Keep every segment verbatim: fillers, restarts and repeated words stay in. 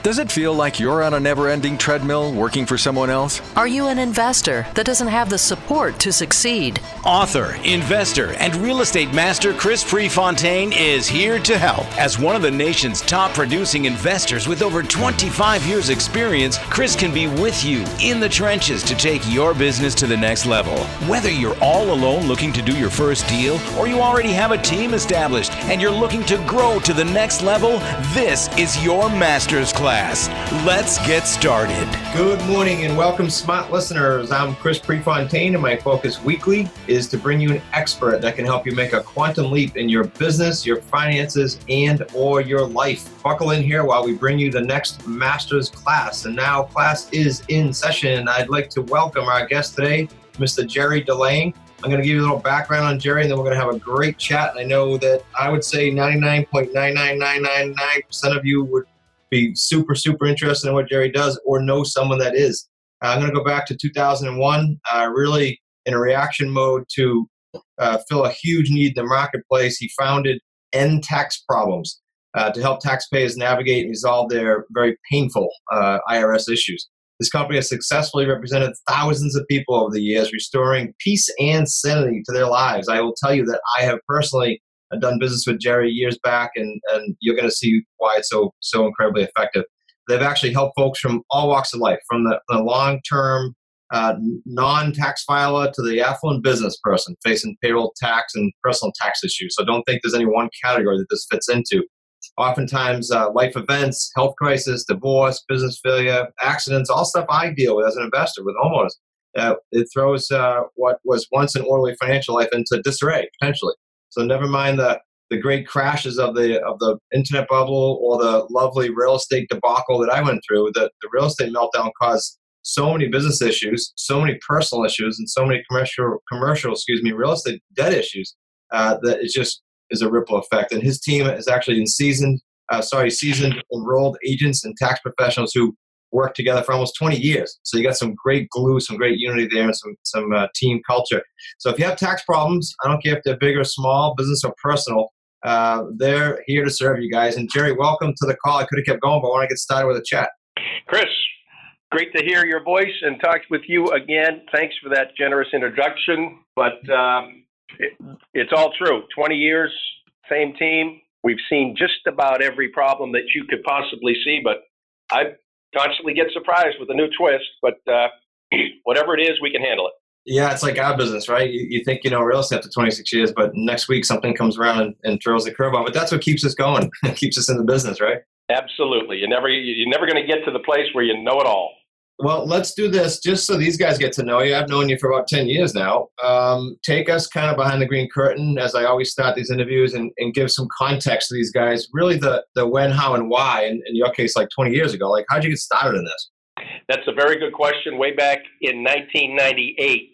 Does it feel like you're on a never-ending treadmill working for someone else? Are you an investor that doesn't have the support to succeed? Author, investor, and real estate master Chris Prefontaine is here to help. As one of the nation's top producing investors with over twenty-five years experience, Chris can be with you in the trenches to take your business to the next level. Whether you're all alone looking to do your first deal, or you already have a team established and you're looking to grow to the next level, this is your master's class. Let's get started. Good morning and welcome, smart listeners. I'm Chris Prefontaine, and my focus weekly is to bring you an expert that can help you make a quantum leap in your business, your finances, and or your life. Buckle in here while we bring you the next master's class. And now class is in session. I'd like to welcome our guest today, Mister Jerry Delange. I'm going to give you a little background on Jerry, and then we're going to have a great chat. And I know that I would say ninety-nine point nine nine nine nine nine percent of you would be super, super interested in what Jerry does or know someone that is. Uh, I'm going to go back to two thousand one, uh, really in a reaction mode to uh, fill a huge need in the marketplace. He founded End Tax Problems uh, to help taxpayers navigate and resolve their very painful uh, I R S issues. This company has successfully represented thousands of people over the years, restoring peace and sanity to their lives. I will tell you that I have personally I've done business with Jerry years back, and, and you're going to see why it's so so incredibly effective. They've actually helped folks from all walks of life, from the, the long-term uh, non-tax filer to the affluent business person facing payroll tax and personal tax issues. So don't think there's any one category that this fits into. Oftentimes, uh, life events, health crisis, divorce, business failure, accidents, all stuff I deal with as an investor with homeowners. Uh, it throws uh, what was once an orderly financial life into disarray, potentially. So never mind the, the great crashes of the of the internet bubble or the lovely real estate debacle that I went through. The, the real estate meltdown caused so many business issues, so many personal issues, and so many commercial commercial excuse me real estate debt issues uh, that it just is a ripple effect. And his team is actually in seasoned uh, sorry seasoned enrolled agents and tax professionals who work together for almost twenty years. So you got some great glue, some great unity there, and some some uh, team culture. So if you have tax problems, I don't care if they're big or small, business or personal, uh, they're here to serve you guys. And Jerry, welcome to the call. I could have kept going, but I want to get started with a chat. Chris, great to hear your voice and talk with you again. Thanks for that generous introduction. But um, it, it's all true. twenty years, same team. We've seen just about every problem that you could possibly see, but I constantly get surprised with a new twist, but uh, whatever it is, we can handle it. Yeah, it's like our business, right? You, you think you know real estate after twenty-six years, but next week something comes around and, and throws the curve on. But that's what keeps us going. It keeps us in the business, right? Absolutely. You're never, you're never going to get to the place where you know it all. Well, let's do this just so these guys get to know you. I've known you for about ten years now. Um, take us kind of behind the green curtain, as I always start these interviews, and, and give some context to these guys, really the, the when, how, and why. In, in your case, like twenty years ago. Like, how'd you get started in this? That's a very good question. Way back in nineteen ninety-eight,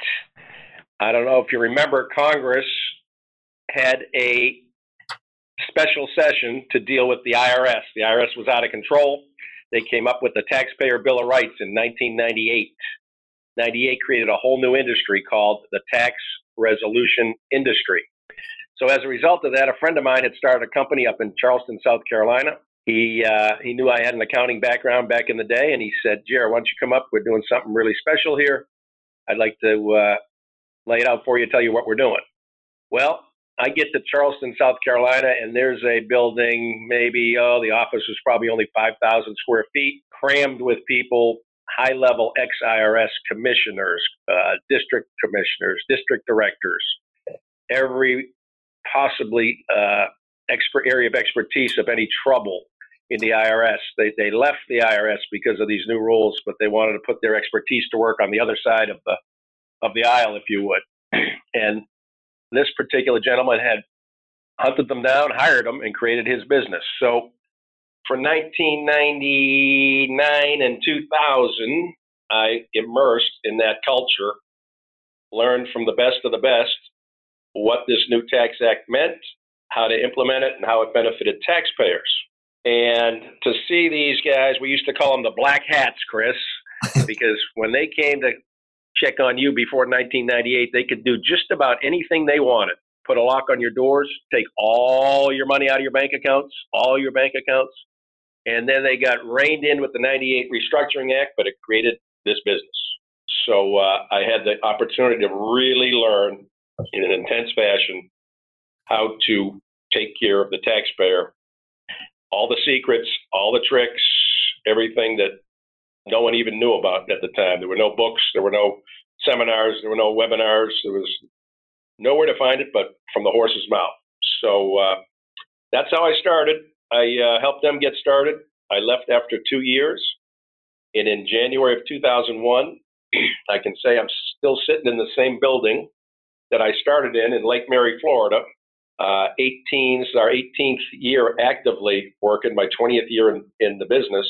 I don't know if you remember, Congress had a special session to deal with the I R S. The I R S was out of control. They came up with the Taxpayer Bill of Rights in nineteen ninety-eight. ninety-eight created a whole new industry called the tax resolution industry. So as a result of that, a friend of mine had started a company up in Charleston, South Carolina. He uh, he knew I had an accounting background back in the day, and he said, Jerry, why don't you come up? We're doing something really special here. I'd like to uh, lay it out for you, tell you what we're doing. Well, I get to Charleston, South Carolina, and there's a building, maybe, oh, the office was probably only five thousand square feet, crammed with people, high-level ex-I R S commissioners, uh, district commissioners, district directors, every possibly uh, expert area of expertise of any trouble in the I R S. They, they left the I R S because of these new rules, but they wanted to put their expertise to work on the other side of the of the aisle, if you would. And this particular gentleman had hunted them down, hired them, and created his business. So for nineteen ninety-nine and two thousand, I immersed in that culture, learned from the best of the best what this new tax act meant, how to implement it, and how it benefited taxpayers. And to see these guys, we used to call them the black hats, Chris, because when they came to check on you before nineteen ninety-eight, they could do just about anything they wanted. Put a lock on your doors, take all your money out of your bank accounts, all your bank accounts, And then they got reined in with the ninety-eight Restructuring Act, but it created this business. So uh, I had the opportunity to really learn in an intense fashion how to take care of the taxpayer, all the secrets, all the tricks, everything that no one even knew about at the time. There were no books, there were no seminars, there were no webinars, there was nowhere to find it but from the horse's mouth. So uh, that's how I started. I uh, helped them get started. I left after two years. And in January of two thousand one, I can say I'm still sitting in the same building that I started in, in Lake Mary, Florida. Uh, eighteen, this is our eighteenth year actively working, my twentieth year in, in the business.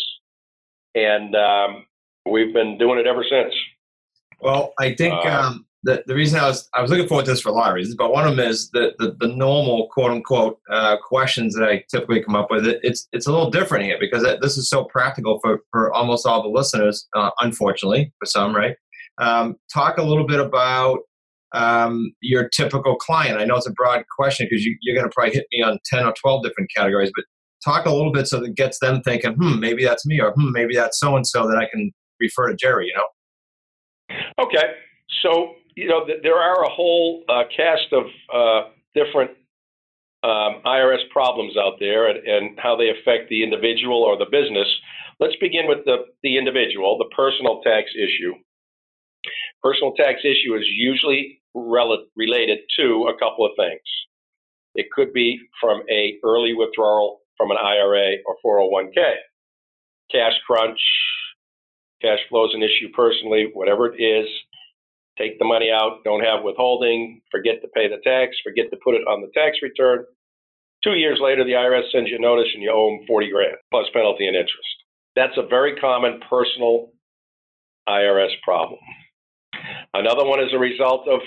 And um, we've been doing it ever since. Well, I think uh, um, the, the reason I was I was looking forward to this for a lot of reasons, but one of them is the, the, the normal quote-unquote uh, questions that I typically come up with. It, it's it's a little different here because this is so practical for, for almost all the listeners, uh, unfortunately, for some, right? Um, talk a little bit about um, your typical client. I know it's a broad question because you, you're going to probably hit me on ten or twelve different categories, but talk a little bit so that it gets them thinking, hmm, maybe that's me, or hmm, maybe that's so-and-so that I can refer to Jerry, you know? Okay. So, you know, th- there are a whole uh, cast of uh, different um, I R S problems out there and, and how they affect the individual or the business. Let's begin with the, the individual, the personal tax issue. Personal tax issue is usually rel- related to a couple of things. It could be from a early withdrawal from an I R A or four oh one k. Cash crunch, cash flow is an issue personally, whatever it is. Take the money out, don't have withholding, forget to pay the tax, forget to put it on the tax return. Two years later, the I R S sends you a notice and you owe them forty grand plus penalty and interest. That's a very common personal I R S problem. Another one is a result of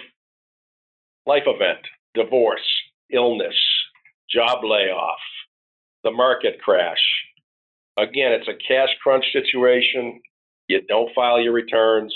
life event, divorce, illness, job layoff, the market crash. Again, it's a cash crunch situation. You don't file your returns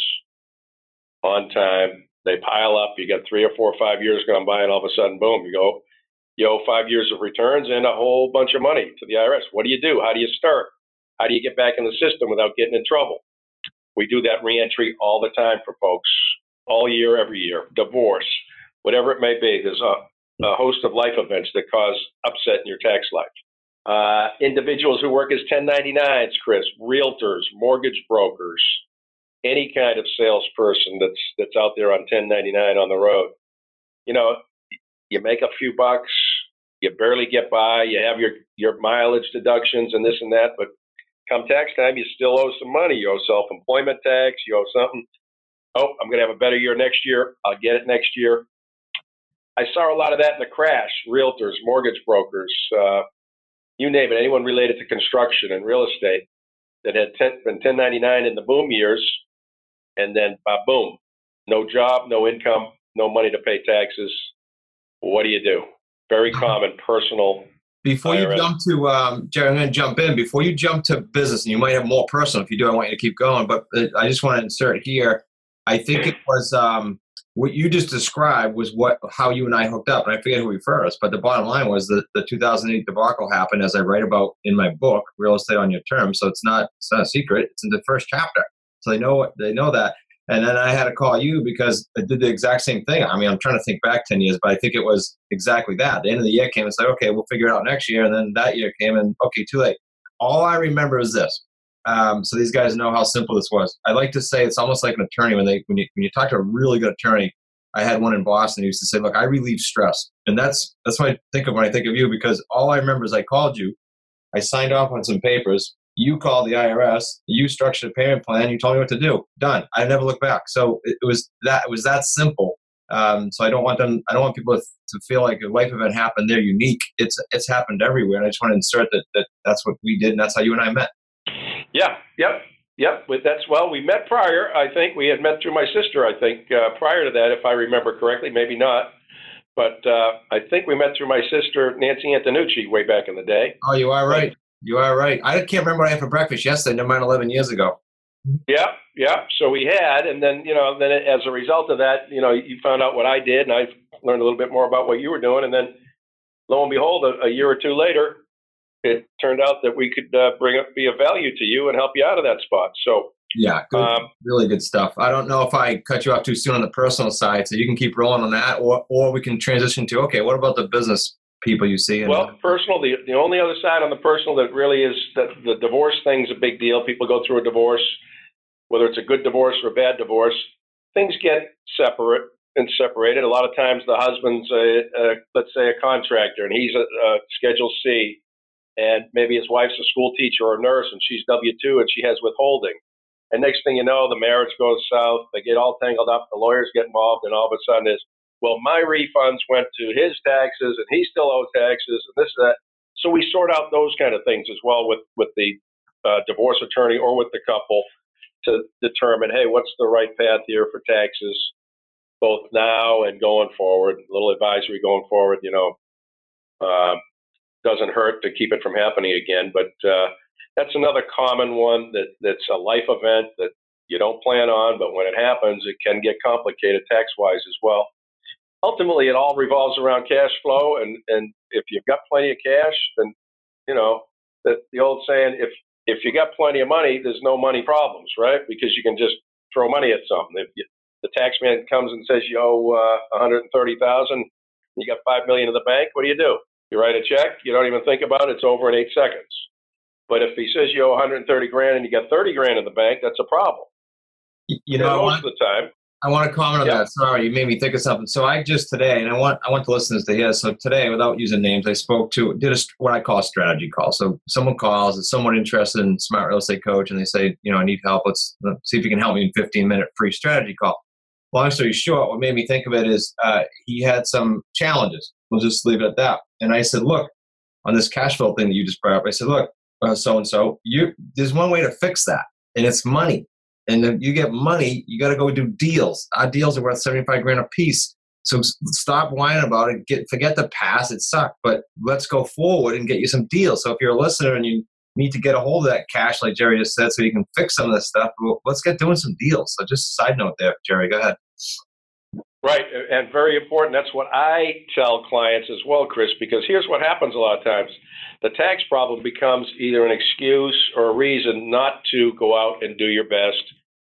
on time. They pile up. You got three or four or five years gone by, and all of a sudden, boom, you go, you owe five years of returns and a whole bunch of money to the I R S. What do you do? How do you start? How do you get back in the system without getting in trouble? We do that reentry all the time for folks, all year, every year. Divorce, whatever it may be. There's a, a host of life events that cause upset in your tax life. Uh, individuals who work as ten ninety-nines, Chris, realtors, mortgage brokers, any kind of salesperson that's that's out there on ten ninety-nine on the road. You know, you make a few bucks, you barely get by, you have your, your mileage deductions and this and that, but come tax time, you still owe some money. You owe self-employment tax, you owe something. Oh, I'm going to have a better year next year. I'll get it next year. I saw a lot of that in the crash. Realtors, mortgage brokers, uh, you name it, anyone related to construction and real estate that had ten, been ten ninety-nine in the boom years, and then bah, boom, no job, no income, no money to pay taxes. What do you do? Very common personal. Before you I R S. jump to, um, Jerry, I'm going to jump in. Before you jump to business, and you might have more personal. If you do, I want you to keep going. But uh, I just want to insert here. I think it was um, what you just described was what how you and I hooked up. And I forget who referred us, but the bottom line was that the two thousand eight debacle happened, as I write about in my book, Real Estate on Your Terms. So it's not it's not a secret. It's in the first chapter. So they know they know that. And then I had to call you because I did the exact same thing. I mean, I'm trying to think back ten years, but I think it was exactly that. The end of the year came and said, okay, we'll figure it out next year. And then that year came and, okay, too late. All I remember is this. Um, so these guys know how simple this was. I like to say it's almost like an attorney. When they when you, when you talk to a really good attorney, I had one in Boston who used to say, look, I relieve stress. And that's that's what I think of when I think of you, because all I remember is I called you. I signed off on some papers. You called the I R S, you structured a payment plan, you told me what to do. Done. I never looked back. So it, it was that it was that simple. Um, so I don't want them I don't want people to, to feel like a life event happened, they're unique. It's it's happened everywhere. And I just want to insert that, that that's what we did, and that's how you and I met. Yeah, yep, yep. With that's well, we met prior. I think we had met through my sister, I think, uh, prior to that, if I remember correctly, maybe not. But uh, I think we met through my sister, Nancy Antonucci, way back in the day. Oh, you are right. You are right. I can't remember what I had for breakfast yesterday, never mind eleven years ago. Yeah, yeah. So we had, and then, you know, then as a result of that, you know, you found out what I did, and I learned a little bit more about what you were doing. And then lo and behold, a, a year or two later, it turned out that we could uh, bring up, be of value to you and help you out of that spot. So, yeah, good, um, really good stuff. I don't know if I cut you off too soon on the personal side, so you can keep rolling on that, or or we can transition to, okay, what about the business people you see? And, well, personal, the, the only other side on the personal that really is that the divorce thing's a big deal. People go through a divorce, whether it's a good divorce or a bad divorce, things get separate and separated. A lot of times the husband's, a, a, let's say, a contractor, and he's a, a Schedule C, and maybe his wife's a school teacher or a nurse, and she's W two, and she has withholding. And next thing you know, the marriage goes south. They get all tangled up. The lawyers get involved, and all of a sudden is, well, my refunds went to his taxes, and he still owes taxes, and this, that. So we sort out those kind of things as well with, with the uh, divorce attorney or with the couple to determine, hey, what's the right path here for taxes, both now and going forward. A little advisory going forward, you know, uh, doesn't hurt to keep it from happening again. But uh, that's another common one that, that's a life event that you don't plan on, but when it happens, it can get complicated tax-wise as well. Ultimately, it all revolves around cash flow, and, and if you've got plenty of cash, then, you know, the, the old saying, if if you got plenty of money, there's no money problems, right? Because you can just throw money at something. If you, the tax man comes and says you owe uh, one hundred thirty thousand dollars, you got five million dollars in the bank, what do you do? You write a check, you don't even think about it, it's over in eight seconds. But if he says you owe one hundred thirty grand and you got thirty grand in the bank, that's a problem. You know, most want, of the time. I want to comment on yeah. that. Sorry, you made me think of something. So I just today, and I want I want the listeners to hear. So today, without using names, I spoke to did a what I call a strategy call. So someone calls, is someone interested in Smart Real Estate Coach, and they say, you know, I need help. Let's, let's see if you can help me in fifteen minute free strategy call. Long story short, what made me think of it is uh, he had some challenges. We'll just leave it at that. And I said, look, on this cash flow thing that you just brought up, I said, look, uh, so and so, you there's one way to fix that, and it's money. And if you get money, you got to go do deals. Our deals are worth seventy-five grand a piece. So stop whining about it. Get forget the past. It sucked, but let's go forward and get you some deals. So if you're a listener and you need to get a hold of that cash, like Jerry just said, so you can fix some of this stuff, well, let's get doing some deals. So just a side note there, Jerry. Go ahead. Right, and very important. That's what I tell clients as well, Chris, because here's what happens a lot of times. The tax problem becomes either an excuse or a reason not to go out and do your best.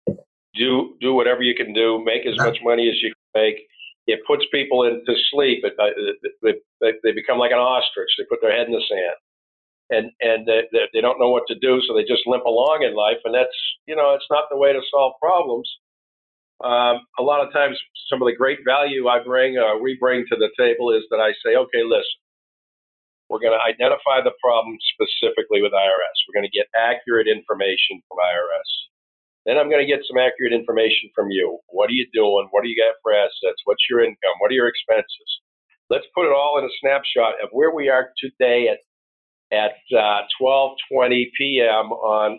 Do do whatever you can do. Make as much money as you can make. It puts people into sleep. It, it, it, they become like an ostrich. They put their head in the sand, and and they, they don't know what to do, so they just limp along in life. And that's, you know, it's not the way to solve problems. Um, a lot of times, some of the great value I bring, uh, we bring to the table is that I say, okay, listen, we're going to identify the problem specifically with I R S. We're going to get accurate information from I R S. Then I'm going to get some accurate information from you. What are you doing? What do you got for assets? What's your income? What are your expenses? Let's put it all in a snapshot of where we are today at at uh, twelve twenty p.m. on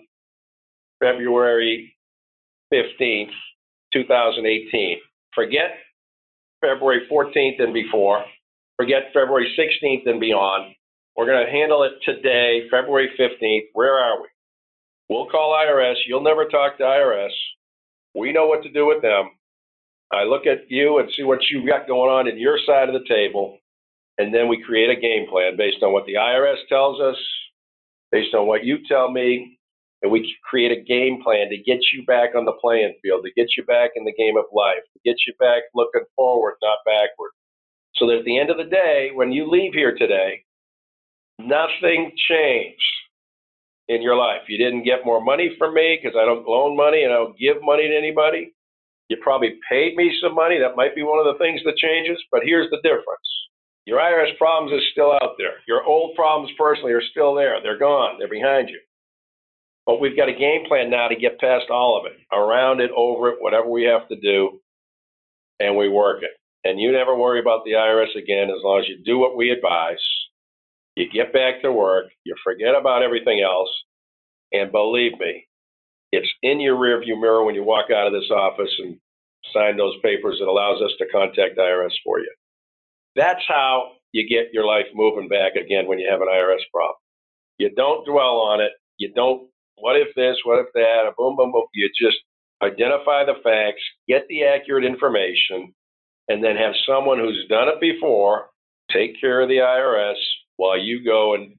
February fifteenth, two thousand eighteen. Forget February fourteenth and before. Forget February sixteenth and beyond. We're going to handle it today, February fifteenth. Where are we? We'll call I R S. You'll never talk to I R S. We know what to do with them. I look at you and see what you've got going on in your side of the table, and then we create a game plan based on what the I R S tells us, based on what you tell me, and we create a game plan to get you back on the playing field, to get you back in the game of life, to get you back looking forward, not backward. So that at the end of the day, when you leave here today, nothing changed in your life. You didn't get more money from me because I don't loan money and I don't give money to anybody. You probably paid me some money. That might be one of the things that changes, but here's the difference. Your I R S problems are still out there. Your old problems personally are still there. They're gone. They're behind you. But we've got a game plan now to get past all of it, around it, over it, whatever we have to do, and we work it. And you never worry about the I R S again as long as you do what we advise. You get back to work, you forget about everything else, and believe me, it's in your rearview mirror when you walk out of this office and sign those papers that allows us to contact I R S for you. That's how you get your life moving back again when you have an I R S problem. You don't dwell on it. You don't, what if this, what if that, boom, boom, boom. You just identify the facts, get the accurate information, and then have someone who's done it before take care of the I R S while you go and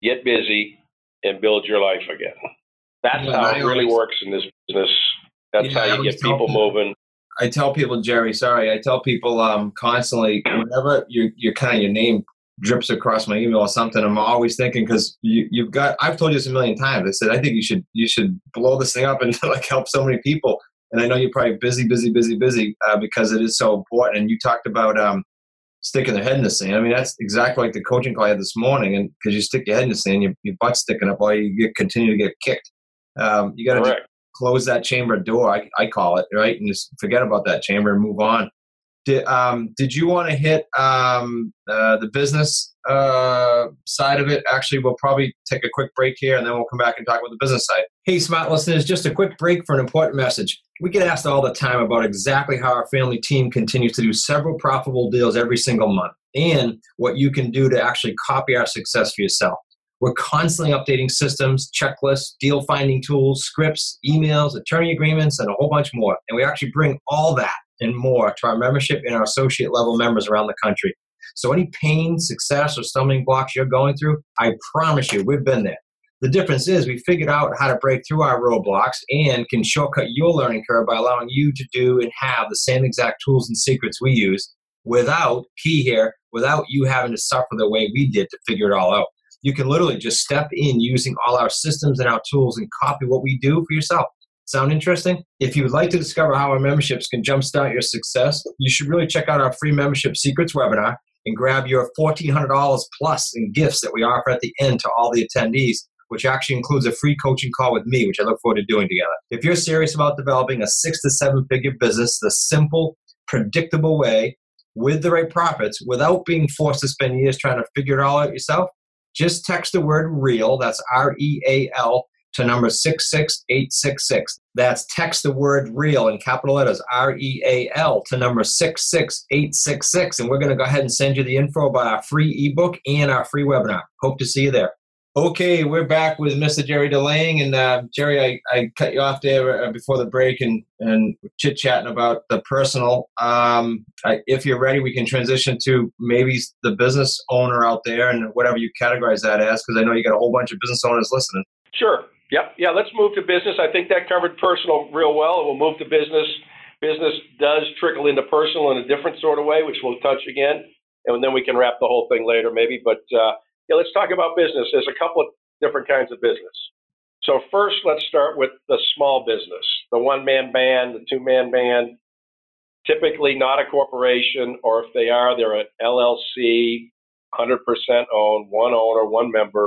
get busy, and build your life again. That's Yeah, how I it really always- works in this business. That's Yeah, I how you always get tell people people- moving. I tell people, Jerry, sorry, I tell people um, constantly, whenever your your kind of your name drips across my email or something, I'm always thinking, because you, you've got, I've told you this a million times. I said, I think you should you should blow this thing up and like help so many people. And I know you're probably busy, busy, busy, busy uh, because it is so important. And you talked about um, sticking their head in the sand. I mean, that's exactly like the coaching call I had this morning. And because you stick your head in the sand, your, your butt's sticking up while you get, continue to get kicked. Um, you got to close that chamber door, I, I call it, right? And just forget about that chamber and move on. Did, um, did you want to hit um, uh, the business uh, side of it? Actually, we'll probably take a quick break here, and then we'll come back and talk about the business side. Hey, smart listeners, just a quick break for an important message. We get asked all the time about exactly how our family team continues to do several profitable deals every single month, and what you can do to actually copy our success for yourself. We're constantly updating systems, checklists, deal finding tools, scripts, emails, attorney agreements, and a whole bunch more. And we actually bring all that and more to our membership and our associate level members around the country. So any pain, success, or stumbling blocks you're going through, I promise you, we've been there. The difference is we figured out how to break through our roadblocks and can shortcut your learning curve by allowing you to do and have the same exact tools and secrets we use without, key here, without you having to suffer the way we did to figure it all out. You can literally just step in using all our systems and our tools and copy what we do for yourself. Sound interesting? If you would like to discover how our memberships can jumpstart your success, you should really check out our free Membership Secrets webinar and grab your fourteen hundred dollars plus in gifts that we offer at the end to all the attendees, which actually includes a free coaching call with me, which I look forward to doing together. If you're serious about developing a six to seven figure business the simple, predictable way with the right profits without being forced to spend years trying to figure it all out yourself, just text the word REAL, that's R E A L, to number six six eight six six. That's text the word REAL in capital letters, R E A L, to number six six eight six six. And we're going to go ahead and send you the info about our free ebook and our free webinar. Hope to see you there. Okay, we're back with Mister Jerry DeLange. And uh, Jerry, I, I cut you off there uh, before the break and, and chit-chatting about the personal. Um, I, if you're ready, we can transition to maybe the business owner out there and whatever you categorize that as, because I know you got a whole bunch of business owners listening. Sure. Yep. Yeah, let's move to business. I think that covered personal real well. We'll move to business. Business does trickle into personal in a different sort of way, which we'll touch again. And then we can wrap the whole thing later maybe. But uh, yeah, let's talk about business. There's a couple of different kinds of business. So first, let's start with the small business, the one-man band, the two-man band, typically not a corporation, or if they are, they're an L L C, one hundred percent owned, one owner, one member,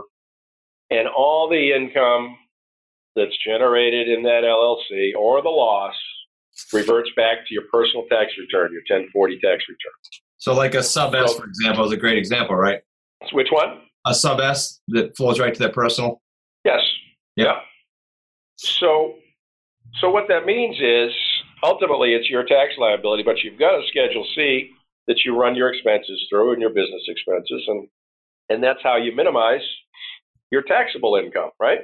and all the income that's generated in that L L C or the loss reverts back to your personal tax return, your ten forty tax return. So like a sub-S, So- for example, is a great example, right? Which one? A sub-S that flows right to their personal? Yes. Yeah. Yeah. So, so what that means is ultimately it's your tax liability, but you've got a Schedule C that you run your expenses through and your business expenses, and and that's how you minimize your taxable income, right?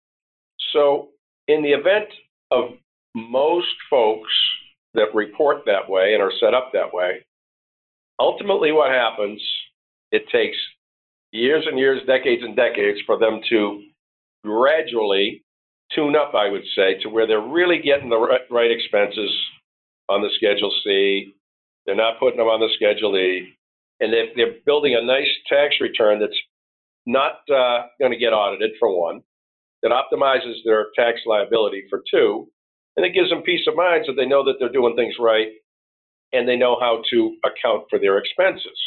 So, in the event of most folks that report that way and are set up that way, ultimately what happens, it takes years and years, decades and decades for them to gradually tune up, I would say, to where they're really getting the right, right expenses on the Schedule C. They're not putting them on the Schedule E. And they're, they're building a nice tax return that's not uh, going to get audited, for one, that optimizes their tax liability, for two, and it gives them peace of mind so they know that they're doing things right and they know how to account for their expenses.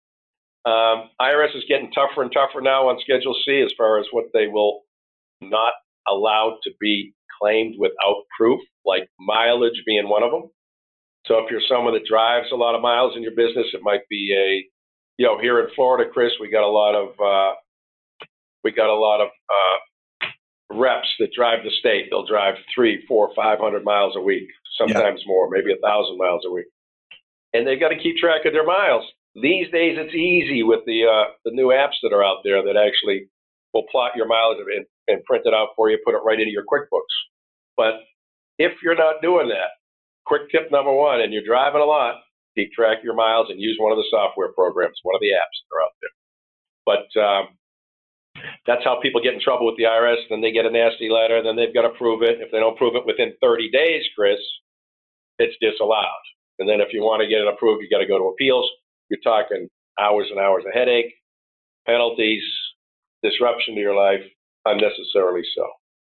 Um, I R S is getting tougher and tougher now on Schedule C as far as what they will not allow to be claimed without proof, like mileage being one of them. So if you're someone that drives a lot of miles in your business, it might be a, you know, here in Florida, Chris, we got a lot of, uh, we got a lot of uh, reps that drive the state. They'll drive three, four, five hundred miles a week, sometimes yeah. more, maybe a thousand miles a week, and they've got to keep track of their miles. These days, it's easy with the uh, the new apps that are out there that actually will plot your mileage and, and print it out for you, put it right into your QuickBooks. But if you're not doing that, quick tip number one, and you're driving a lot, keep track of your miles and use one of the software programs, one of the apps that are out there. But um, That's how people get in trouble with the I R S. Then they get a nasty letter. Then they've got to prove it. If they don't prove it within thirty days, Chris, it's disallowed. And then if you want to get it approved, you got to go to appeals. You're talking hours and hours of headache, penalties, disruption to your life, unnecessarily so.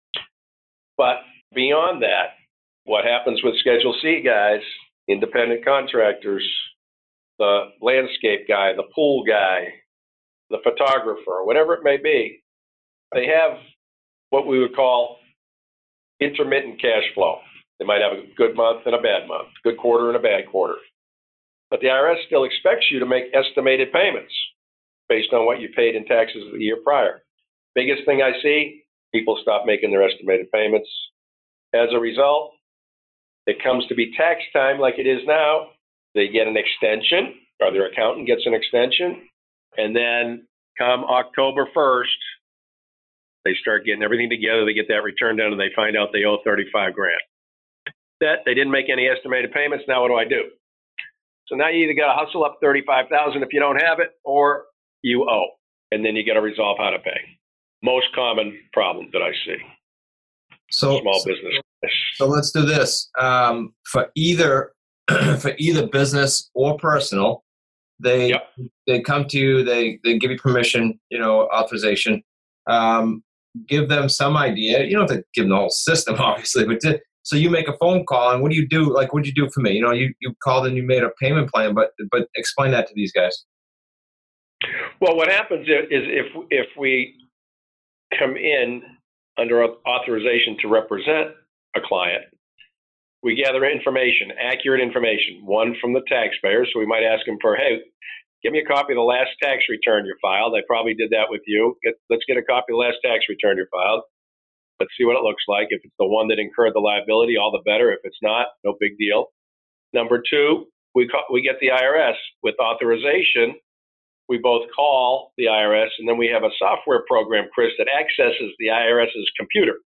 But beyond that, what happens with Schedule C guys, independent contractors, the landscape guy, the pool guy, the photographer, whatever it may be, they have what we would call intermittent cash flow. They might have a good month and a bad month, good quarter and a bad quarter. But the I R S still expects you to make estimated payments based on what you paid in taxes the year prior. Biggest thing I see, people stop making their estimated payments. As a result, it comes to be tax time like it is now. They get an extension, or their accountant gets an extension, and then come October first, they start getting everything together. They get that return done, and they find out they owe thirty-five grand. That they didn't make any estimated payments. Now what do I do? So now you either got to hustle up thirty-five thousand if you don't have it, or you owe, and then you got to resolve how to pay. Most common problem that I see. So small so, business. So let's do this um, for either for either business or personal. They Yep. they come to you. They they give you permission. You know, authorization. Um, give them some idea. You don't have to give them the whole system, obviously, but to, so you make a phone call, and what do you do? Like, what did you do for me? You know, you you called and you made a payment plan, but but explain that to these guys. Well, what happens is if if we come in under authorization to represent a client, we gather information, accurate information, one from the taxpayer. So we might ask them for, hey, give me a copy of the last tax return you filed. I probably did that with you. Get, let's get a copy of the last tax return you filed. Let's see what it looks like. If it's the one that incurred the liability, all the better. If it's not, no big deal. Number two, we call, we get the I R S with authorization. We both call the I R S, and then we have a software program, Chris, that accesses the IRS's computer.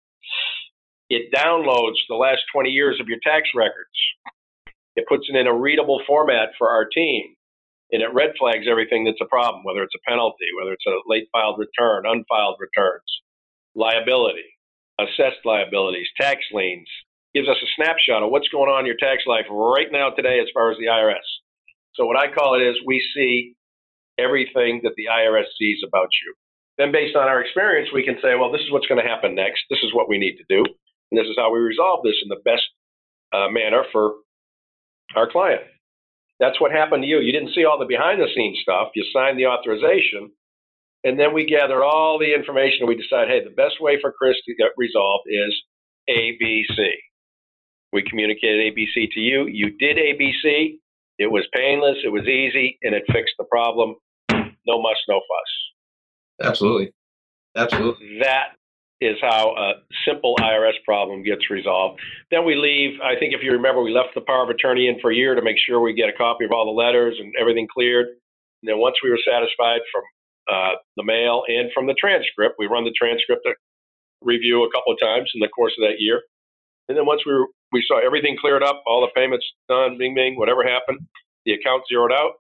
It downloads the last twenty years of your tax records. It puts it in a readable format for our team, and it red flags everything that's a problem, whether it's a penalty, whether it's a late filed return, unfiled returns, liability, assessed liabilities, tax liens. Gives us a snapshot of what's going on in your tax life right now today as far as the I R S. So what I call it is we see everything that the I R S sees about you. Then based on our experience, we can say, well, this is what's going to happen next. This is what we need to do. And this is how we resolve this in the best uh, manner for our client. That's what happened to you. You didn't see all the behind the scenes stuff. You signed the authorization. And then we gather all the information and we decide, hey, the best way for Chris to get resolved is A B C. We communicated A B C to you. You did A B C. It was painless. It was easy. And it fixed the problem. No muss, no fuss. Absolutely. Absolutely. That is how a simple I R S problem gets resolved. Then we leave, I think if you remember, we left the power of attorney in for a year to make sure we get a copy of all the letters and everything cleared. And then once we were satisfied from uh, the mail and from the transcript, we run the transcript to review a couple of times in the course of that year. And then once we were, we saw everything cleared up, all the payments done, bing, bing, whatever happened, the account zeroed out,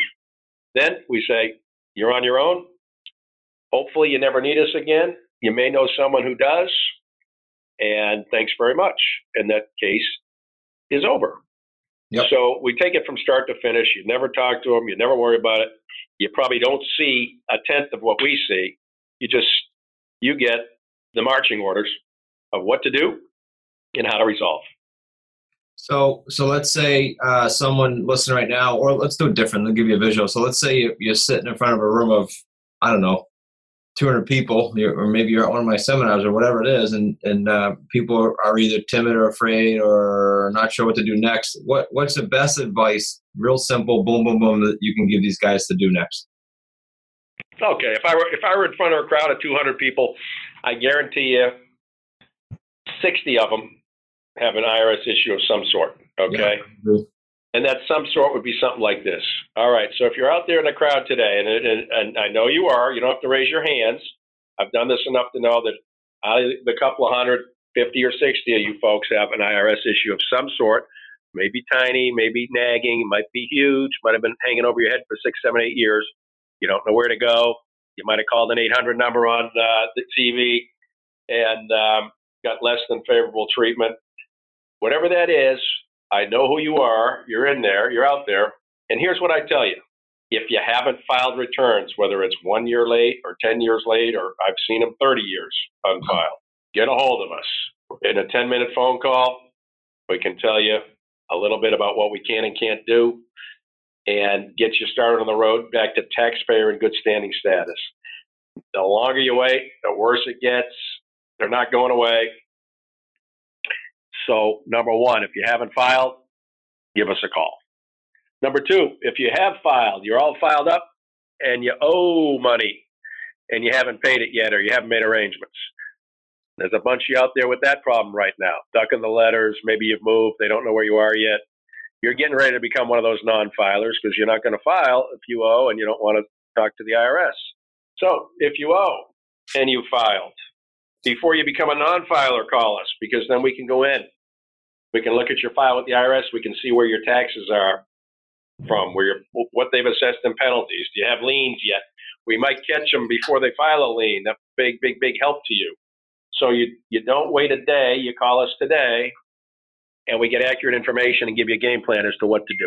then we say, you're on your own. Hopefully you never need us again. You may know someone who does, and thanks very much. And that case is over. Yep. So we take it from start to finish. You never talk to them. You never worry about it. You probably don't see a tenth of what we see. You just, you get the marching orders of what to do and how to resolve. So, so let's say uh, someone listening right now, or let's do it different. I'll give you a visual. So let's say you, you're sitting in front of a room of, I don't know, two hundred people, or maybe you're at one of my seminars or whatever it is, and and uh, people are either timid or afraid or not sure what to do next. What what's the best advice, real simple, boom, boom, boom, that you can give these guys to do next? Okay, if I were if I were in front of a crowd of two hundred people, I guarantee you sixty of them have an I R S issue of some sort. Okay. Yeah. And that some sort would be something like this. All right, so if you're out there in the crowd today, and, and, and I know you are, you don't have to raise your hands. I've done this enough to know that out of the couple of hundred, fifty or sixty of you folks have an I R S issue of some sort. Maybe tiny, maybe nagging, might be huge, might have been hanging over your head for six, seven, eight years. You don't know where to go. You might have called an eight hundred number on uh, the T V and um, got less than favorable treatment. Whatever that is, I know who you are. You're in there. You're out there. And here's what I tell you. If you haven't filed returns, whether it's one year late or ten years late, or I've seen them thirty years unfiled, get a hold of us. In a ten-minute phone call, we can tell you a little bit about what we can and can't do and get you started on the road back to taxpayer in good standing status. The longer you wait, the worse it gets. They're not going away. So, number one, if you haven't filed, give us a call. Number two, if you have filed, you're all filed up and you owe money and you haven't paid it yet or you haven't made arrangements. There's a bunch of you out there with that problem right now, ducking the letters. Maybe you've moved. They don't know where you are yet. You're getting ready to become one of those non-filers because you're not going to file if you owe and you don't want to talk to the I R S. So if you owe and you filed, before you become a non-filer, call us because then we can go in. We can look at your file with the I R S. We can see where your taxes are from, where you're, what they've assessed in penalties. Do you have liens yet? We might catch them before they file a lien. That's big, big, big help to you. So you you don't wait a day. You call us today, and we get accurate information and give you a game plan as to what to do.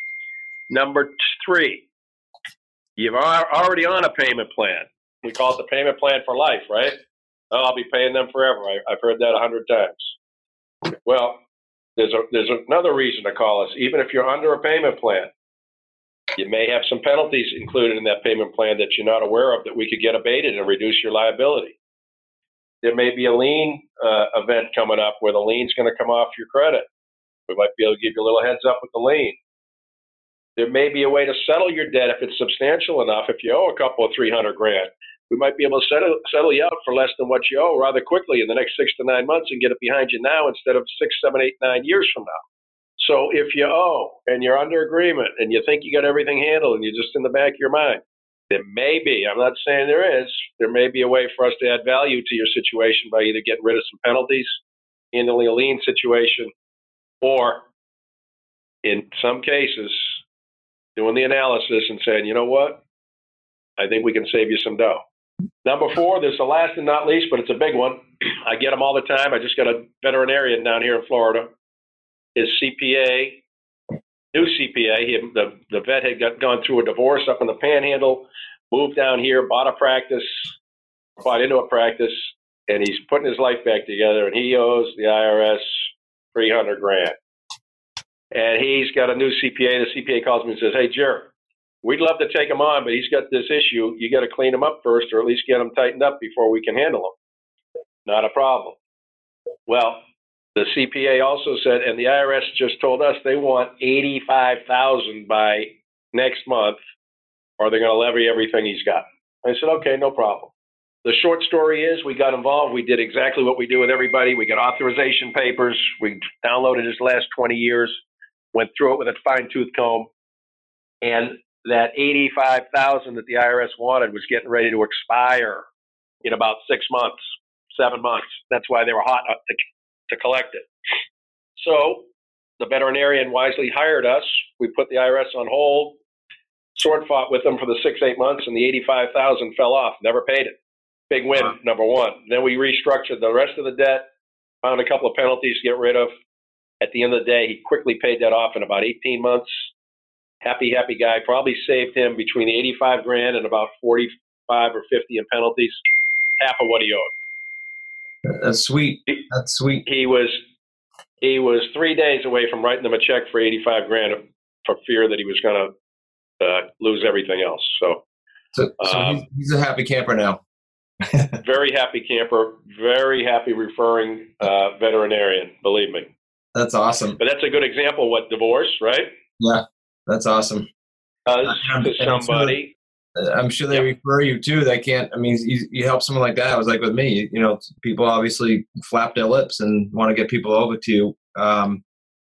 Number three, you're already on a payment plan. We call it the payment plan for life, right? Oh, I'll be paying them forever. I, I've heard that a hundred times. Well, there's a there's another reason to call us. Even if you're under a payment plan, you may have some penalties included in that payment plan that you're not aware of that we could get abated and reduce your liability. There may be a lien uh, event coming up where the lien's going to come off your credit. We might be able to give you a little heads up with the lien. There may be a way to settle your debt if it's substantial enough. If you owe a couple of three hundred grand, we might be able to settle, settle you out for less than what you owe rather quickly in the next six to nine months and get it behind you now instead of six, seven, eight, nine years from now. So if you owe and you're under agreement and you think you got everything handled and you're just in the back of your mind, there may be, I'm not saying there is, there may be a way for us to add value to your situation by either getting rid of some penalties, handling a lien situation, or in some cases, doing the analysis and saying, you know what, I think we can save you some dough. Number four, there's the last and not least, but it's a big one. I get them all the time. I just got a veterinarian down here in Florida. His C P A, new C P A, he, the, the vet had got, gone through a divorce up in the Panhandle, moved down here, bought a practice, bought into a practice, and he's putting his life back together, and he owes the I R S three hundred grand. And he's got a new C P A. The C P A calls me and says, hey, Jer, we'd love to take him on, but he's got this issue. You got to clean him up first or at least get him tightened up before we can handle him. Not a problem. Well, the C P A also said, and the I R S just told us they want eighty-five thousand dollars by next month, or they're going to levy everything he's got. I said, okay, no problem. The short story is we got involved. We did exactly what we do with everybody. We got authorization papers. We downloaded his last twenty years, went through it with a fine-tooth comb, and that eighty-five thousand dollars that the I R S wanted was getting ready to expire in about six months, seven months. That's why they were hot to to collect it. So the veterinarian wisely hired us. We put the I R S on hold, sword fought with them for the six, eight months, and the eighty-five thousand fell off, never paid it. Big win, wow. Number one. Then we restructured the rest of the debt, found a couple of penalties to get rid of. At the end of the day, he quickly paid that off in about eighteen months. Happy, happy guy. Probably saved him between the eighty-five grand and about forty-five or fifty in penalties, half of what he owed. That's sweet. That's sweet. He was he was three days away from writing them a check for eighty-five grand for fear that he was going to uh, lose everything else. So, so, so um, he's, he's a happy camper now. Very happy camper. Very happy referring uh, veterinarian. Believe me. That's awesome. But that's a good example. What, divorce, right? Yeah, that's awesome. Uh, to somebody. I'm sure they yep. refer you too. They can't, I mean, you, you help someone like that. It was like with me, you know, people obviously flap their lips and want to get people over to you. Um,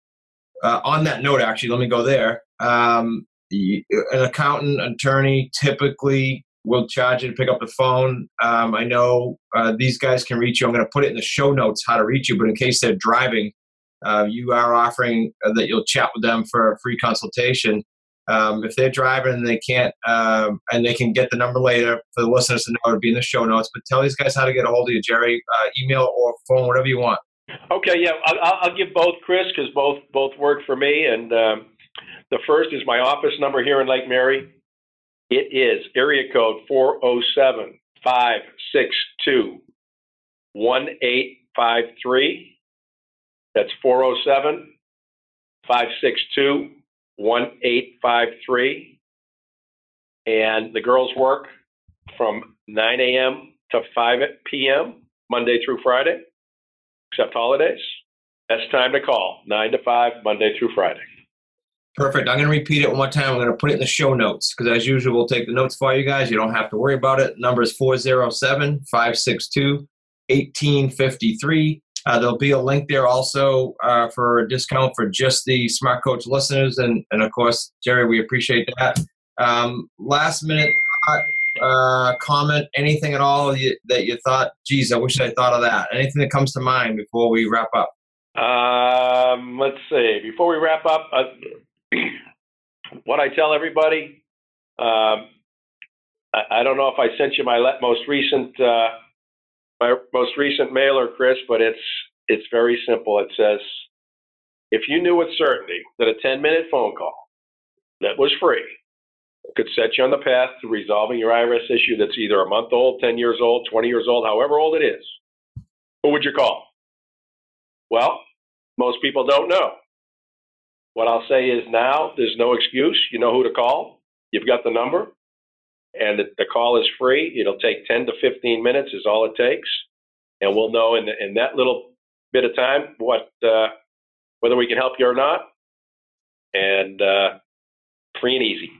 uh, on that note, actually, let me go there. Um, an accountant, attorney typically will charge you to pick up the phone. Um, I know uh, these guys can reach you. I'm going to put it in the show notes how to reach you, but in case they're driving, uh, you are offering uh, that you'll chat with them for a free consultation. Um, if they're driving and they can't, um, and they can get the number later for the listeners to know, it'll be in the show notes. But tell these guys how to get a hold of you, Jerry. Uh, email or phone, whatever you want. Okay, yeah, I'll, I'll give both, Chris, because both both work for me. And um, the first is my office number here in Lake Mary. It is area code four oh seven, five six two, one eight five three. That's four oh seven, five six two, one eight five three. And the girls work from nine a.m. to five p.m. Monday through Friday, except holidays. Best time to call, nine to five, Monday through Friday. Perfect. I'm going to repeat it one more time. I'm going to put it in the show notes because, as usual, we'll take the notes for you guys. You don't have to worry about it. Number is four oh seven, five six two, one eight five three. Uh, there'll be a link there also uh, for a discount for just the Smart Coach listeners. And, and of course, Jerry, we appreciate that. Um, last minute uh, comment, anything at all you, that you thought, geez, I wish I thought of that. Anything that comes to mind before we wrap up? Um, let's see. Before we wrap up, uh, what I tell everybody, um, I, I don't know if I sent you my most recent uh, my most recent mailer, Chris, but it's it's very simple. It says, if you knew with certainty that a ten-minute phone call that was free could set you on the path to resolving your I R S issue that's either a month old, ten years old, twenty years old, however old it is, who would you call? Well, most people don't know. What I'll say is now there's no excuse. You know who to call. You've got the number. And the call is free. It'll take ten to fifteen minutes is all it takes. And we'll know in, the, in that little bit of time what uh, whether we can help you or not. And uh, free and easy.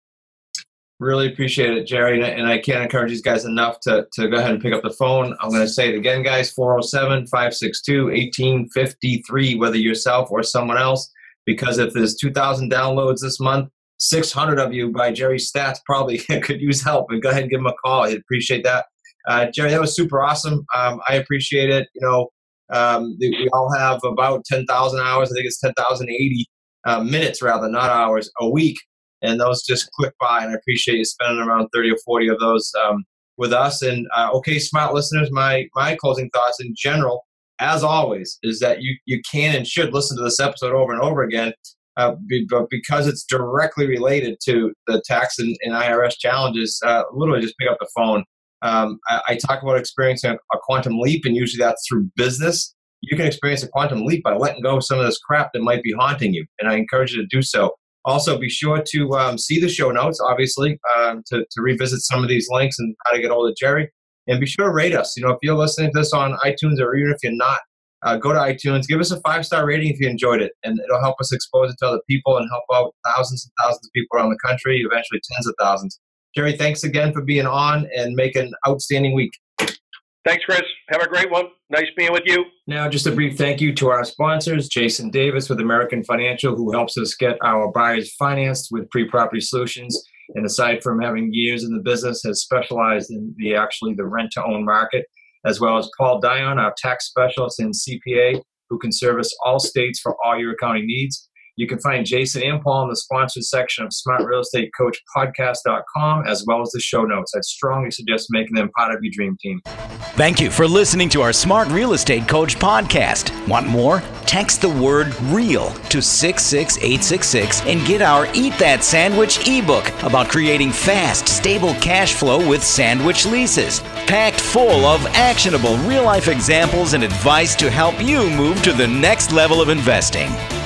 Really appreciate it, Jerry. And I can't encourage these guys enough to, to go ahead and pick up the phone. I'm going to say it again, guys, four oh seven, five six two, one eight five three, whether yourself or someone else. Because if there's two thousand downloads this month, six hundred of you by Jerry's stats probably could use help. And go ahead and give him a call. I'd appreciate that. Uh, Jerry, that was super awesome. Um, I appreciate it. You know, um, we all have about ten thousand hours. I think it's ten thousand eighty uh, minutes, rather, not hours, a week. And those just click by. And I appreciate you spending around thirty or forty of those um, with us. And, uh, okay, smart listeners, my my closing thoughts in general, as always, is that you, you can and should listen to this episode over and over again, uh, be, but because it's directly related to the tax and, and I R S challenges, uh, literally just pick up the phone. Um, I, I talk about experiencing a, a quantum leap, and usually that's through business. You can experience a quantum leap by letting go of some of this crap that might be haunting you, and I encourage you to do so. Also, be sure to um, see the show notes, obviously, um, to, to revisit some of these links and how to get hold of Jerry. And be sure to rate us. You know, if you're listening to this on iTunes, or even if you're not, uh, go to iTunes, give us a five-star rating if you enjoyed it, and it'll help us expose it to other people and help out thousands and thousands of people around the country, eventually tens of thousands. Jerry, thanks again for being on and make an outstanding week. Thanks, Chris. Have a great one. Nice being with you. Now, just a brief thank you to our sponsors, Jason Davis with American Financial, who helps us get our buyers financed with pre-property solutions. And aside from having years in the business, has specialized in the actually the rent-to-own market, as well as Paul Dion, our tax specialist and C P A, who can service all states for all your accounting needs. You can find Jason and Paul in the sponsored section of smart real estate coach podcast dot com, as well as the show notes. I'd strongly suggest making them part of your dream team. Thank you for listening to our Smart Real Estate Coach podcast. Want more? Text the word REAL to six six eight six six and get our Eat That Sandwich ebook about creating fast, stable cash flow with sandwich leases. Packed full of actionable real-life examples and advice to help you move to the next level of investing.